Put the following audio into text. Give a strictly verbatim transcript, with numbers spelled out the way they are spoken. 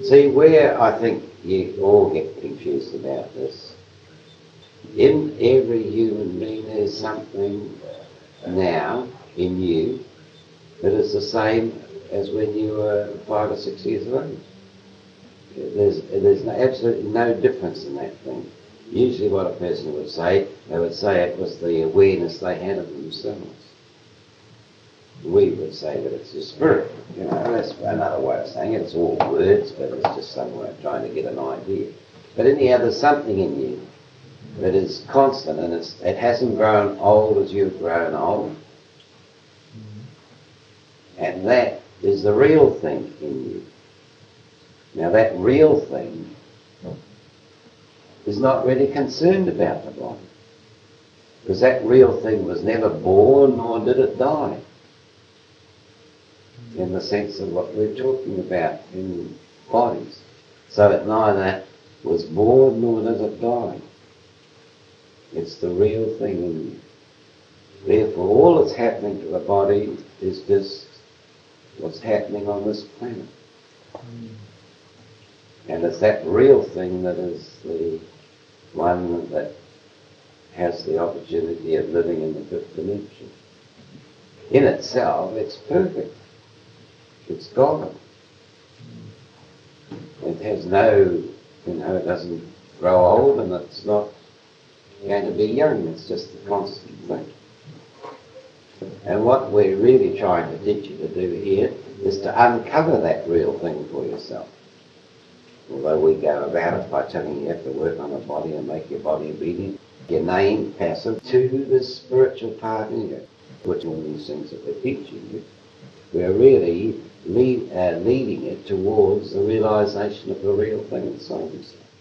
See, where I think you all get confused about this, in every human being there's something now in you that is the same as when you were five or six years of age. There's, there's no, absolutely no difference in that thing. Usually what a person would say, they would say it was the awareness they had of themselves. We would say that it's your spirit. You know, that's another way of saying it. It's all words, but it's just some way of trying to get an idea. But anyhow, there's something in you that is constant, and it's, it hasn't grown old as you've grown old. And that is the real thing in you. Now that real thing is not really concerned about the body, because that real thing was never born nor did it die, in the sense of what we're talking about in bodies. So it neither was born nor does it die. It's the real thing in you. Therefore all that's happening to the body is just what's happening on this planet. And it's that real thing that is the one that has the opportunity of living in the fifth dimension. In itself, it's perfect. It's God. It has no, you know, it doesn't grow old, and it's not going to be young. It's just the constant thing. And what we're really trying to teach you to do here is to uncover that real thing for yourself. Although we go about it by telling you you have to work on the body and make your body obedient, your name passive to the spiritual part in you, which all these things that we're teaching you, we're really lead, uh, leading it towards the realization of the real thing inside yourself.